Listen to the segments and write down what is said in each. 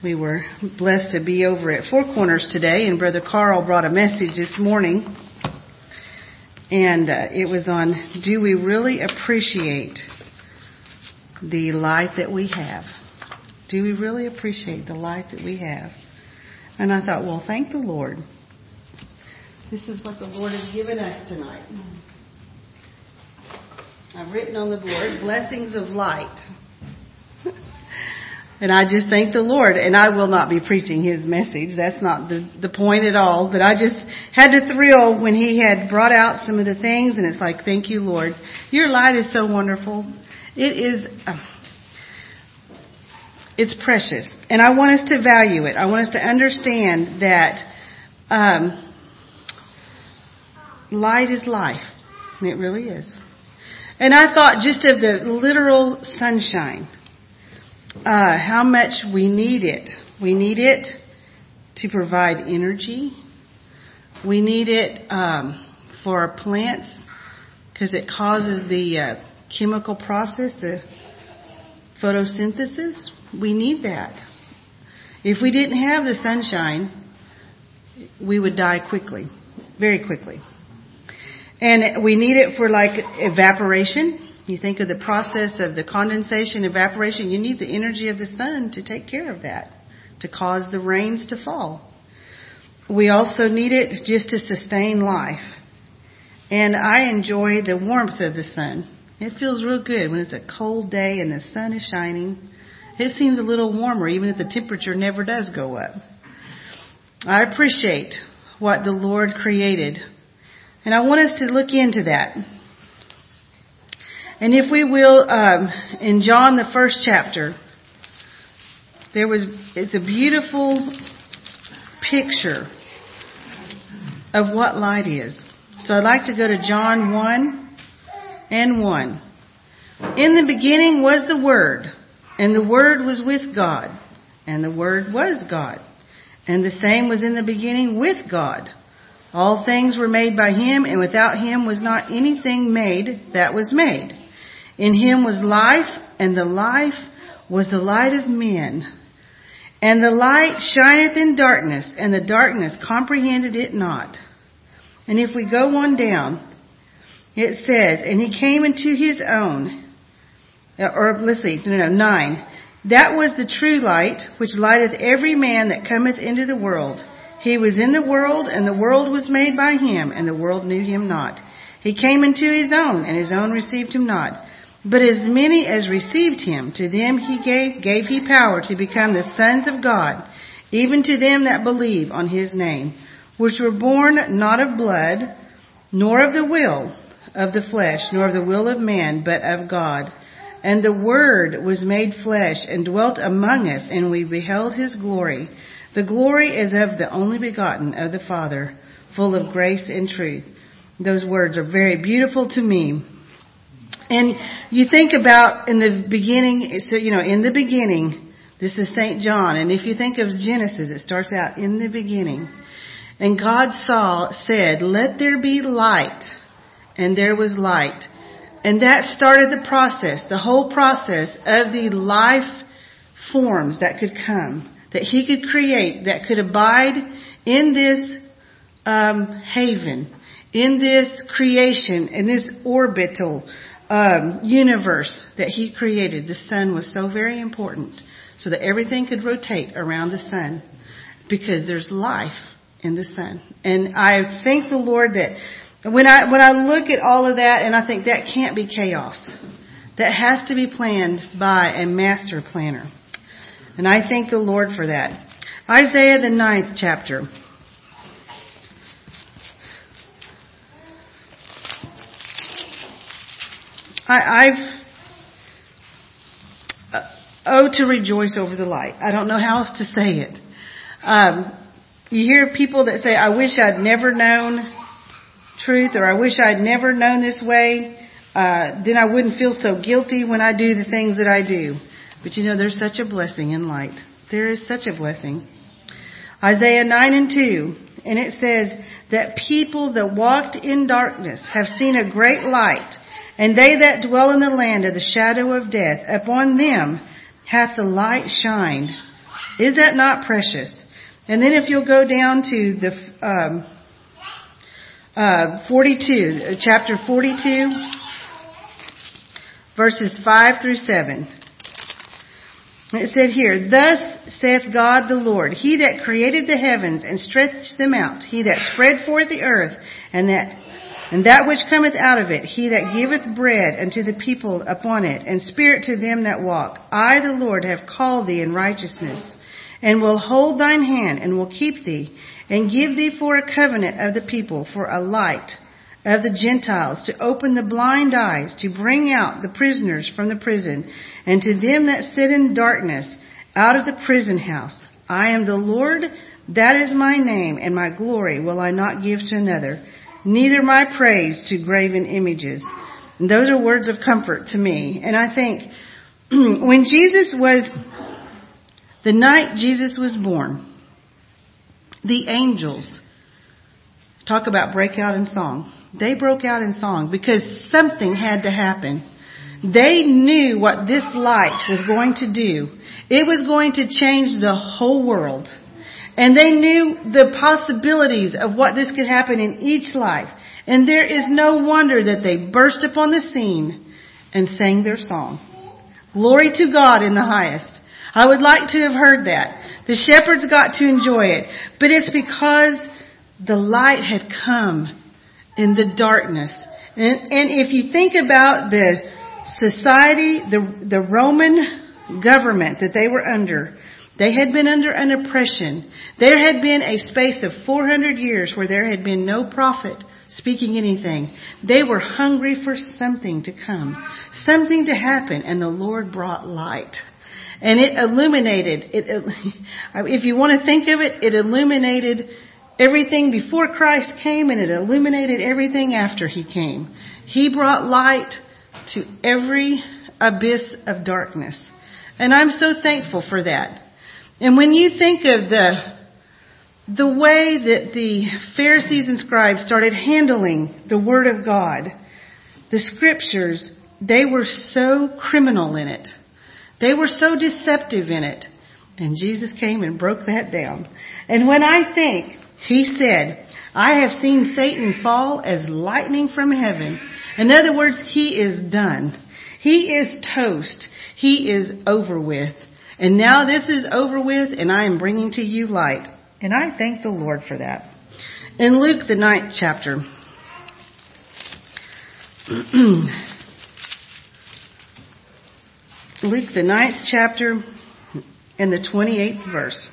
We were blessed to be over at Four Corners today, and Brother Carl brought a message this morning, and it was on, do we really appreciate the life that we have? Do we really appreciate the life that we have? And I thought, well, thank the Lord. This is what the Lord has given us tonight. I've written on the board, blessings of light. And I just thank the Lord. And I will not be preaching His message. That's not the point at all. But I just had to thrill when He had brought out some of the things. And it's like, thank you, Lord. Your light is so wonderful. It is, it's precious. And I want us to value it. I want us to understand that light is life. And it really is. And I thought just of the literal sunshine. How much we need it. We need it to provide energy. We need it for our plants because it causes the chemical process, the photosynthesis. We need that. If we didn't have the sunshine, we would die quickly, very quickly. And we need it for like evaporation. You think of the process of the condensation, evaporation, you need the energy of the sun to take care of that, to cause the rains to fall. We also need it just to sustain life. And I enjoy the warmth of the sun. It feels real good when it's a cold day and the sun is shining. It seems a little warmer even if the temperature never does go up. I appreciate what the Lord created. And I want us to look into that. And if we will, in John, the first chapter, it's a beautiful picture of what light is. So I'd like to go to John 1:1. In the beginning was the Word, and the Word was with God, and the Word was God. And the same was in the beginning with God. All things were made by Him, and without Him was not anything made that was made. In Him was life, and the life was the light of men. And the light shineth in darkness, and the darkness comprehended it not. And if we go on down, it says, and He came into His own. 9. That was the true light, which lighteth every man that cometh into the world. He was in the world, and the world was made by Him, and the world knew Him not. He came into His own, and His own received Him not. But as many as received Him, to them He gave He power to become the sons of God, even to them that believe on His name, which were born not of blood, nor of the will of the flesh, nor of the will of man, but of God. And the Word was made flesh and dwelt among us, and we beheld His glory. The glory is of the only begotten of the Father, full of grace and truth. Those words are very beautiful to me. And you think about in the beginning, so, in the beginning, this is St. John. And if you think of Genesis, it starts out in the beginning. And God said, let there be light. And there was light. And that started the process, the whole process of the life forms that could come, that He could create, that could abide in this haven, in this creation, in this orbital universe that He created. The sun was so very important so that everything could rotate around the sun because there's life in the sun. And I thank the Lord that when I look at all of that, and I think that can't be chaos. That has to be planned by a master planner. And I thank the Lord for that. Isaiah, the 9th chapter. To rejoice over the light. I don't know how else to say it. You hear people that say, I wish I'd never known truth, or I wish I'd never known this way. Then I wouldn't feel so guilty when I do the things that I do. But there's such a blessing in light. There is such a blessing. Isaiah 9:2. And it says that people that walked in darkness have seen a great light. And they that dwell in the land of the shadow of death, upon them hath the light shined. Is that not precious? And then if you'll go down to the 42, chapter 42, verses 5 through 7. It said here, Thus saith God the Lord, He that created the heavens and stretched them out, He that spread forth the earth, and that which cometh out of it, He that giveth bread unto the people upon it, and spirit to them that walk. I, the Lord, have called thee in righteousness, and will hold thine hand, and will keep thee, and give thee for a covenant of the people, for a light of the Gentiles, to open the blind eyes, to bring out the prisoners from the prison, and to them that sit in darkness out of the prison house. I am the Lord, that is my name, and my glory will I not give to another, neither my praise to graven images. And those are words of comfort to me. And I think when the night Jesus was born, the angels, talk about break out in song. They broke out in song because something had to happen. They knew what this light was going to do. It was going to change the whole world. And they knew the possibilities of what this could happen in each life. And there is no wonder that they burst upon the scene and sang their song. Glory to God in the highest. I would like to have heard that. The shepherds got to enjoy it. But it's because the light had come in the darkness. And if you think about the society, the Roman government that they were under, they had been under an oppression. There had been a space of 400 years where there had been no prophet speaking anything. They were hungry for something to come, something to happen, and the Lord brought light. And it illuminated, if you want to think of it, it illuminated everything before Christ came, and it illuminated everything after He came. He brought light to every abyss of darkness. And I'm so thankful for that. And when you think of the way that the Pharisees and scribes started handling the Word of God, the Scriptures, they were so criminal in it. They were so deceptive in it. And Jesus came and broke that down. And when I think, He said, I have seen Satan fall as lightning from heaven. In other words, he is done. He is toast. He is over with. And now this is over with, and I am bringing to you light. And I thank the Lord for that. In Luke, the 9th chapter, Luke, the 9th chapter, and the 28th verse.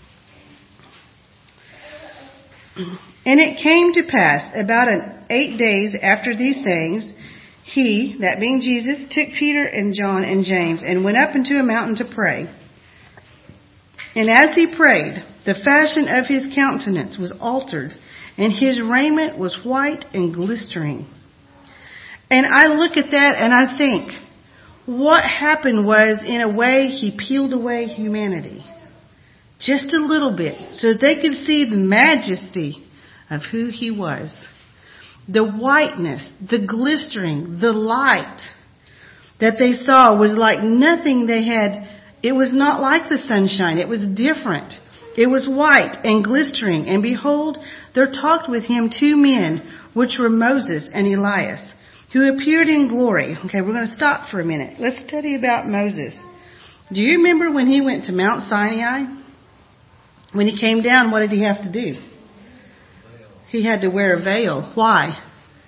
And it came to pass about 8 days after these sayings, He, that being Jesus, took Peter and John and James and went up into a mountain to pray. And as he prayed, the fashion of his countenance was altered, and his raiment was white and glistering. And I look at that and I think, what happened was, in a way, He peeled away humanity. Just a little bit, so that they could see the majesty of who He was. The whiteness, the glistering, the light that they saw was like nothing they had. It was not like the sunshine. It was different. It was white and glistering. And behold, there talked with Him 2 men, which were Moses and Elias, who appeared in glory. Okay, we're going to stop for a minute. Let's study about Moses. Do you remember when he went to Mount Sinai? When he came down, what did he have to do? He had to wear a veil. Why?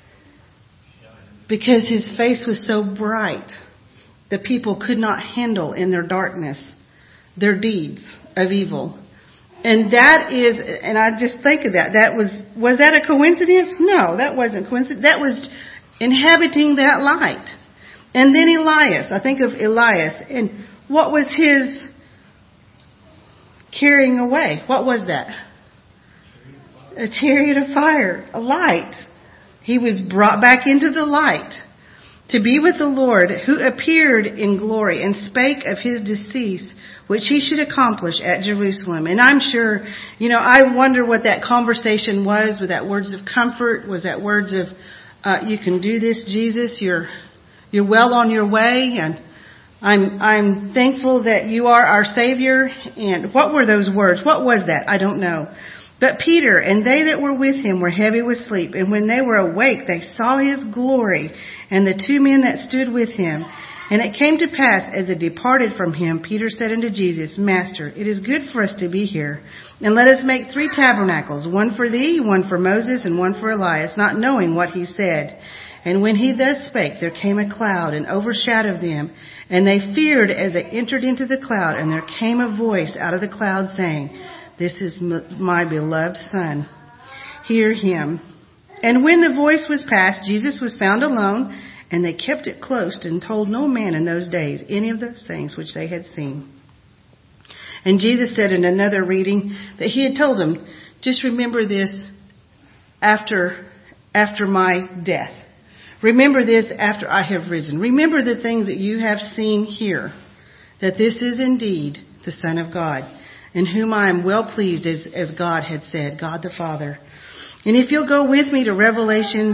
Because his face was so bright. The people could not handle in their darkness their deeds of evil. And that is, and I just think of that. Was that a coincidence? No, that wasn't coincidence. That was inhabiting that light. And then Elias, I think of Elias, and what was his carrying away? What was that? A chariot of fire, a light. He was brought back into the light to be with the Lord, who appeared in glory and spake of His decease, which He should accomplish at Jerusalem. And I'm sure, I wonder what that conversation was. Was that words of comfort? Was that words of, you can do this, Jesus, you're well on your way? And I'm thankful that you are our Savior. And what were those words? What was that? I don't know. But Peter and they that were with him were heavy with sleep. And when they were awake, they saw his glory and the two men that stood with him. And it came to pass, as they departed from him, Peter said unto Jesus, Master, it is good for us to be here. And let us make 3 tabernacles, one for thee, one for Moses, and one for Elias, not knowing what he said. And when he thus spake, there came a cloud and overshadowed them. And they feared as they entered into the cloud. And there came a voice out of the cloud saying, This is my beloved Son. Hear him. And when the voice was past, Jesus was found alone. And they kept it close and told no man in those days any of those things which they had seen. And Jesus said in another reading that he had told them, just remember this after my death. Remember this after I have risen. Remember the things that you have seen here, that this is indeed the Son of God, in whom I am well pleased, as God had said, God the Father. And if you'll go with me to Revelations,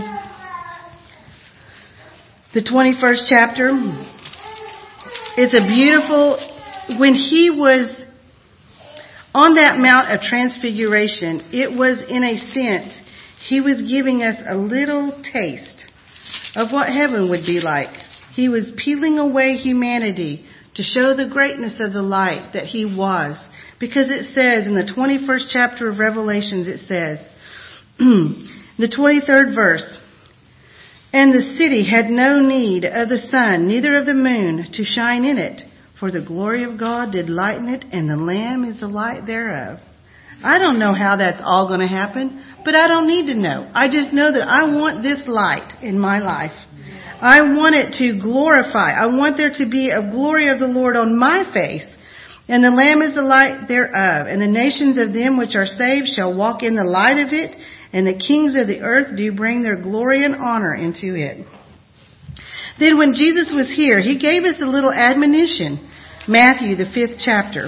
the 21st chapter, it's a beautiful, when he was on that Mount of Transfiguration, it was in a sense, he was giving us a little taste of what heaven would be like. He was peeling away humanity to show the greatness of the light that he was. Because it says in the 21st chapter of Revelations, it says, the 23rd verse, And the city had no need of the sun, neither of the moon, to shine in it. For the glory of God did lighten it, and the Lamb is the light thereof. I don't know how that's all going to happen, but I don't need to know. I just know that I want this light in my life. I want it to glorify. I want there to be a glory of the Lord on my face. And the Lamb is the light thereof. And the nations of them which are saved shall walk in the light of it. And the kings of the earth do bring their glory and honor into it. Then when Jesus was here, he gave us a little admonition. Matthew, the 5th chapter.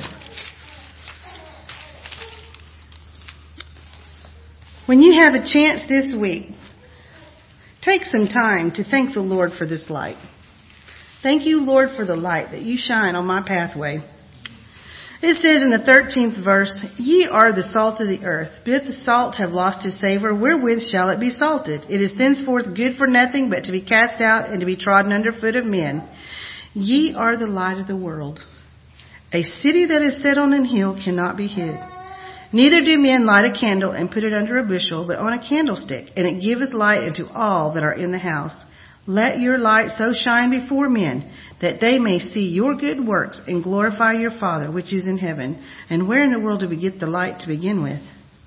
When you have a chance this week, take some time to thank the Lord for this light. Thank you, Lord, for the light that you shine on my pathway. It says in the 13th verse, Ye are the salt of the earth. But the salt have lost his savor, wherewith shall it be salted? It is thenceforth good for nothing but to be cast out and to be trodden under foot of men. Ye are the light of the world. A city that is set on an hill cannot be hid. Neither do men light a candle and put it under a bushel, but on a candlestick, and it giveth light unto all that are in the house. Let your light so shine before men, that they may see your good works and glorify your Father which is in heaven. And where in the world do we get the light to begin with?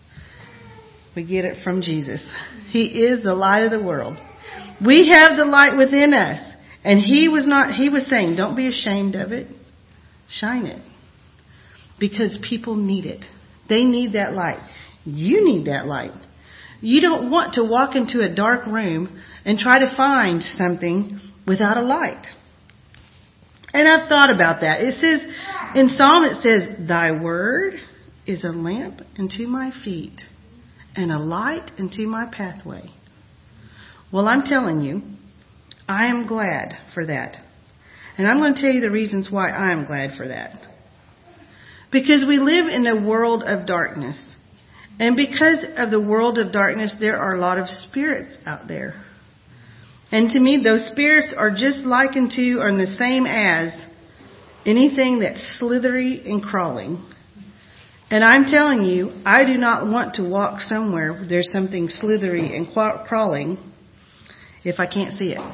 We get it from Jesus. He is the light of the world. We have the light within us. And he was saying, don't be ashamed of it. Shine it. Because people need it. They need that light. You need that light. You don't want to walk into a dark room and try to find something without a light. And I've thought about that. It says, in Psalm it says, Thy word is a lamp unto my feet and a light unto my pathway. Well, I'm telling you, I am glad for that. And I'm going to tell you the reasons why I am glad for that. Because we live in a world of darkness. And because of the world of darkness, there are a lot of spirits out there. And to me, those spirits are just likened to, or the same as, anything that's slithery and crawling. And I'm telling you, I do not want to walk somewhere where there's something slithery and crawling if I can't see it.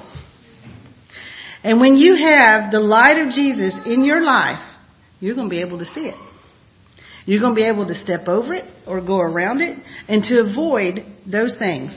And when you have the light of Jesus in your life, you're going to be able to see it. You're going to be able to step over it or go around it and to avoid those things.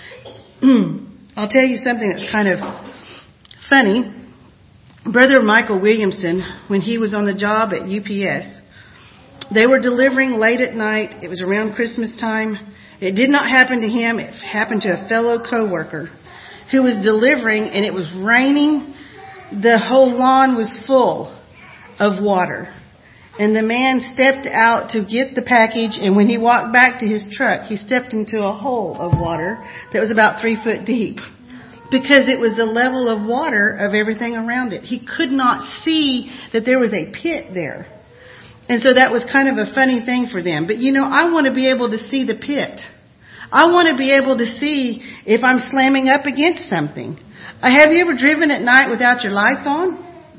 I'll tell you something that's kind of funny. Brother Michael Williamson, when he was on the job at UPS, they were delivering late at night. It was around Christmas time. It did not happen to him. It happened to a fellow coworker who was delivering, and it was raining. The whole lawn was full of water. And the man stepped out to get the package, and when he walked back to his truck, he stepped into a hole of water that was about 3 foot deep. because it was the level of water of everything around it. He could not see that there was a pit there. And so that was kind of a funny thing for them. But I want to be able to see the pit. I want to be able to see if I'm slamming up against something. Have you ever driven at night without your lights on?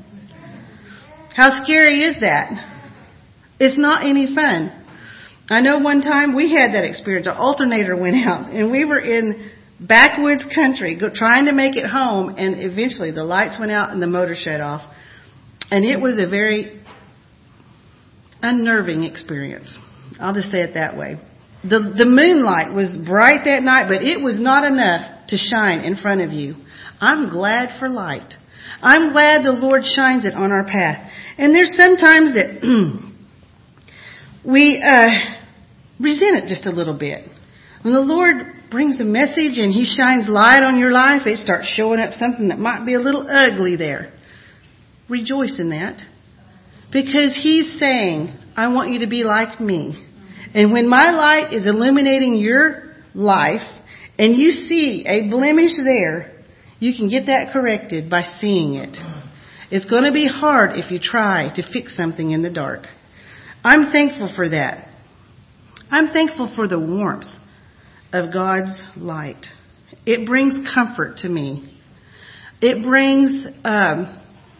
How scary is that? It's not any fun. I know one time we had that experience. Our alternator went out and we were in backwoods country trying to make it home, and eventually the lights went out and the motor shut off. And it was a very unnerving experience. I'll just say it that way. The moonlight was bright that night, but it was not enough to shine in front of you. I'm glad for light. I'm glad the Lord shines it on our path. And there's sometimes that we resent it just a little bit. When the Lord brings a message and He shines light on your life, it starts showing up something that might be a little ugly there. Rejoice in that. Because He's saying, I want you to be like me. And when my light is illuminating your life and you see a blemish there, you can get that corrected by seeing it. It's going to be hard if you try to fix something in the dark. I'm thankful for that. I'm thankful for the warmth of God's light. It brings comfort to me. It brings a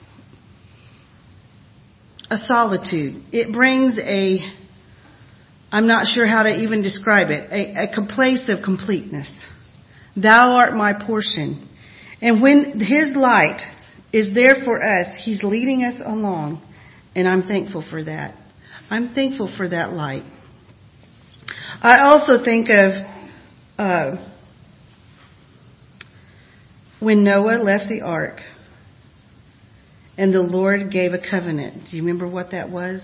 solitude. It brings I'm not sure how to even describe it, a place of completeness. Thou art my portion. And when His light is there for us, He's leading us along. And I'm thankful for that. I'm thankful for that light. I also think of when Noah left the ark and the Lord gave a covenant. Do you remember what that was?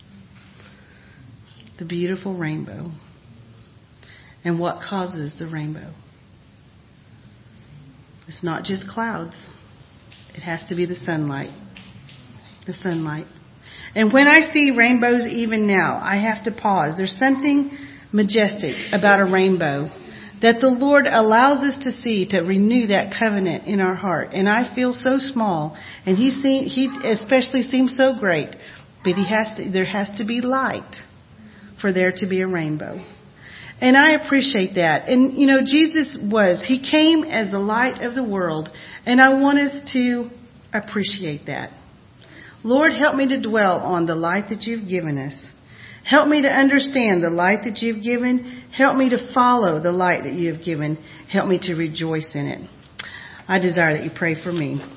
The beautiful rainbow. And what causes the rainbow? It's not just clouds. It has to be the sunlight. The sunlight. And when I see rainbows even now, I have to pause. There's something majestic about a rainbow that the Lord allows us to see to renew that covenant in our heart. And I feel so small, and He especially seems so great, but there has to be light for there to be a rainbow. And I appreciate that. And Jesus He came as the light of the world, and I want us to appreciate that. Lord, help me to dwell on the light that You've given us. Help me to understand the light that You've given. Help me to follow the light that You have given. Help me to rejoice in it. I desire that you pray for me.